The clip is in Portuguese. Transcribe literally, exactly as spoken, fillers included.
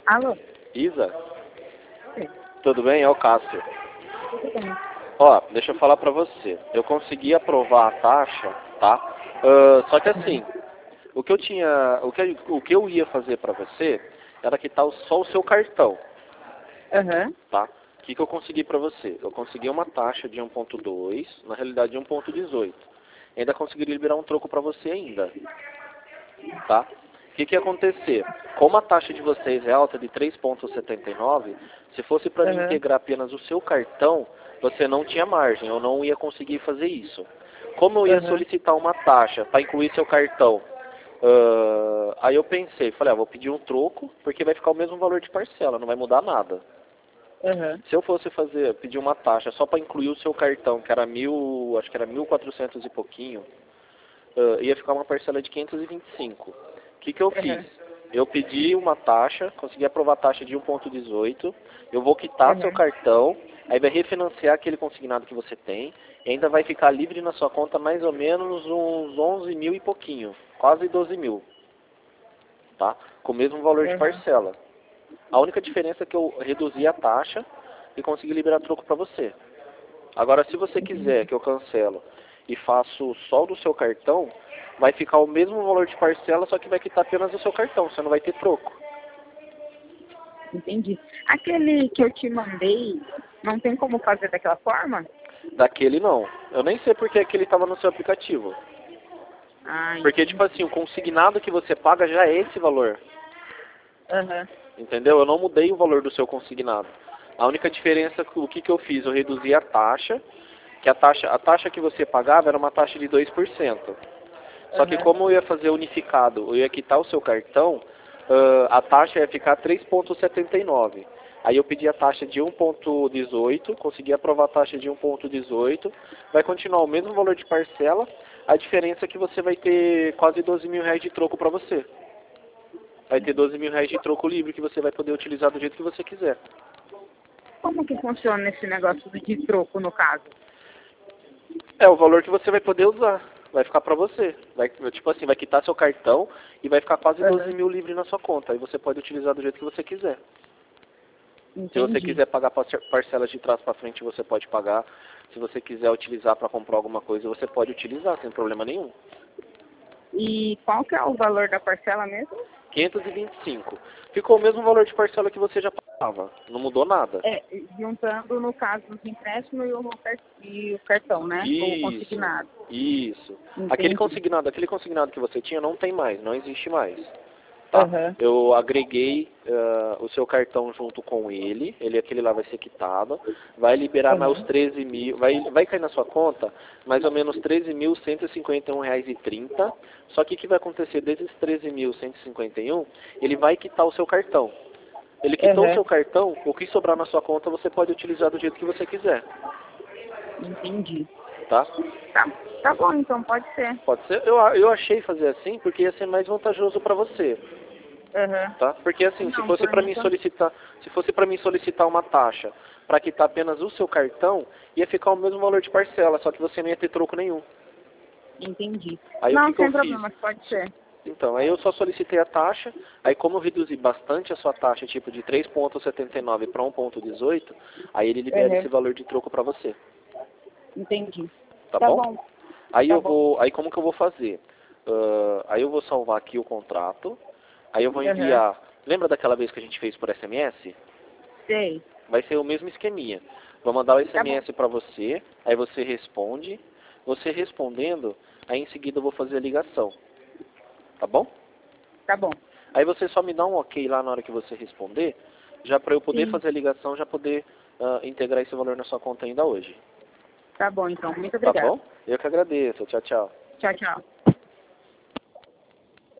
Alô? Isa, Sim. tudo bem? É o Cássio. Tudo bem. Ó, deixa eu falar pra você. Eu consegui aprovar a taxa, tá? Ah, só que assim, o que eu tinha, o que, o que eu ia fazer pra você era quitar o- só o seu cartão, Aham. tá? O que, que eu consegui pra você? Eu consegui uma taxa de um ponto dois, na realidade de um ponto dezoito. Ainda consegui liberar um troco pra você ainda, tá? O que, que ia acontecer? Como a taxa de vocês é alta de três ponto setenta e nove, se fosse para mim Aham. integrar apenas o seu cartão, você não tinha margem, eu não ia conseguir fazer isso. Como eu ia Aham. solicitar uma taxa para incluir seu cartão, ah, aí eu pensei, falei, ah, vou pedir um troco, porque vai ficar o mesmo valor de parcela, não vai mudar nada. Aham. Se eu fosse fazer, pedir uma taxa só para incluir o seu cartão, que era mil, acho que era mil e quatrocentos e pouquinho, ah, ia ficar uma parcela de quinhentos e vinte e cinco. O que, que eu fiz? Aham. Eu pedi uma taxa, consegui aprovar a taxa de um ponto dezoito, eu vou quitar seu Aham. cartão, aí vai refinanciar aquele consignado que você tem, e ainda vai ficar livre na sua conta mais ou menos uns onze mil e pouquinho, quase doze mil, tá? Com o mesmo valor de Aham. parcela. A única diferença é que eu reduzi a taxa e consegui liberar troco para você. Agora, se você quiser Entendi. que eu cancelo e faço só do seu cartão, vai ficar o mesmo valor de parcela, só que vai quitar apenas o seu cartão, você não vai ter troco. Entendi. Aquele que eu te mandei, não tem como fazer daquela forma? Daquele não. Eu nem sei porque aquele estava no seu aplicativo. Ah, Porque, tipo entendi. assim, o consignado que você paga já é esse valor. Aham. Entendeu? Eu não mudei o valor do seu consignado. A única diferença, o que, que eu fiz? Eu reduzi a taxa, que a taxa, a taxa que você pagava era uma taxa de dois por cento. Só que Aham. como eu ia fazer unificado, eu ia quitar o seu cartão, ah, a taxa ia ficar três ponto setenta e nove. Aí eu pedi a taxa de um ponto dezoito, consegui aprovar a taxa de um ponto dezoito, vai continuar o mesmo valor de parcela, a diferença é que você vai ter quase doze mil reais de troco para você. Vai ter doze mil reais de troco livre que você vai poder utilizar do jeito que você quiser. Como que funciona esse negócio de troco, no caso? É o valor que você vai poder usar. Vai ficar pra você. Vai, tipo assim, vai quitar seu cartão e vai ficar quase doze Aham. mil livre na sua conta. Aí você pode utilizar do jeito que você quiser. Se você Entendi. quiser pagar parce- parcelas de trás para frente, você pode pagar. Se você quiser utilizar para comprar alguma coisa, você pode utilizar, sem problema nenhum. E qual que é o valor da parcela mesmo? quinhentos e vinte e cinco. Ficou o mesmo valor de parcela que você já pagava. Não mudou nada. É, juntando no caso dos empréstimos e o, car- e o cartão, né? Ou Isso, consignado. isso. Aquele Entendi. consignado, aquele consignado que você tinha não tem mais, não existe mais. Tá? Aham. Eu agreguei ah, o seu cartão junto com ele, ele aquele lá vai ser quitado, vai liberar mais os Aham. treze mil, vai, vai cair na sua conta mais ou menos treze mil cento e cinquenta e um reais e trinta. Só que o que vai acontecer desses treze mil cento e cinquenta e um, ele vai quitar o seu cartão. Ele quitou o Aham. seu cartão, o que sobrar na sua conta você pode utilizar do jeito que você quiser, Entendi. tá? Tá, tá bom, então pode ser. Pode ser. Eu, eu achei fazer assim porque ia ser mais vantajoso para você. Aham. Tá? Porque assim, se Não, fosse por para mim mim tá. solicitar, se fosse para mim solicitar uma taxa para quitar apenas o seu cartão, ia ficar o mesmo valor de parcela, só que você não ia ter troco nenhum. Entendi. Aí o que Não, que eu sem fiz? problema, pode ser. Então, aí eu só solicitei a taxa, aí como eu reduzi bastante a sua taxa, tipo de três ponto setenta e nove para um ponto dezoito, aí ele libera esse Aham. valor de troco para você, Entendi. tá Tá bom? bom, Aí tá eu bom. vou, aí como que eu vou fazer? Ah, aí eu vou salvar aqui o contrato, aí eu vou Aham. enviar. Lembra daquela vez que a gente fez por S M S? Sei. Vai ser o mesmo esqueminha. Vou mandar o Tá bom, S M S para você, aí você responde. Você respondendo, aí em seguida eu vou fazer a ligação. Tá bom? tá bom. Aí você só me dá um ok lá na hora que você responder, já para eu poder Sim, fazer a ligação, já poder ah, integrar esse valor na sua conta ainda hoje. tá bom, então. Muito Tá obrigada. bom? Eu que agradeço. Tchau, tchau. Tchau, tchau.